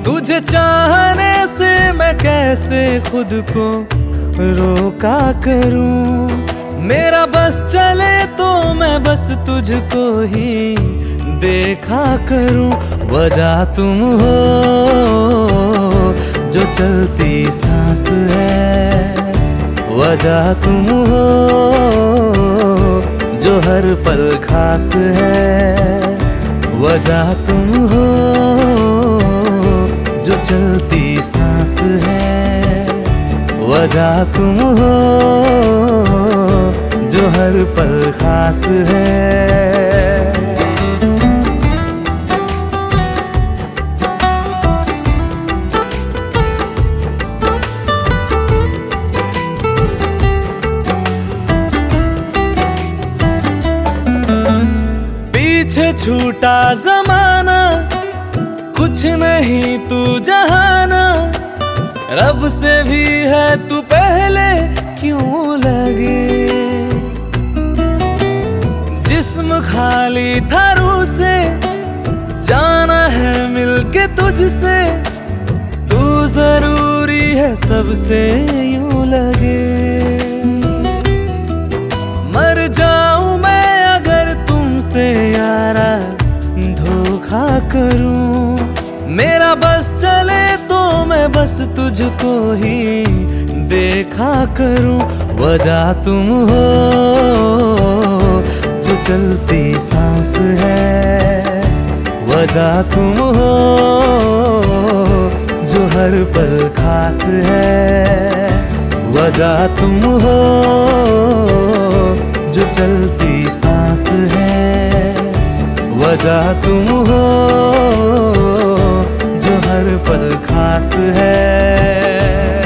तुझे चाहने से मैं कैसे खुद को रोका करूं। मेरा बस चले तो मैं बस तुझको ही देखा करूं। वजह तुम हो जो चलती सांस है, वजह तुम हो जो हर पल खास है, वजह तुम हो जो चलती सांस है, वजह तुम हो जो हर पल खास है। पीछे छूटा जमाना, कुछ नहीं तू जहाना, रब से भी है तू पहले क्यों लगे। जिस्म खाली था रूह से, जाना है मिलके तुझसे, तू जरूरी है सबसे यूं लगे। मर जाऊं मैं अगर तुमसे यारा धोखा करूं। मेरा बस चले तो मैं बस तुझको ही देखा करूं। वजह तुम हो जो चलती सांस है, वजह तुम हो जो हर पल खास है, वजह तुम हो जो चलती सांस है, वजह तुम हो जो हर पल खास है।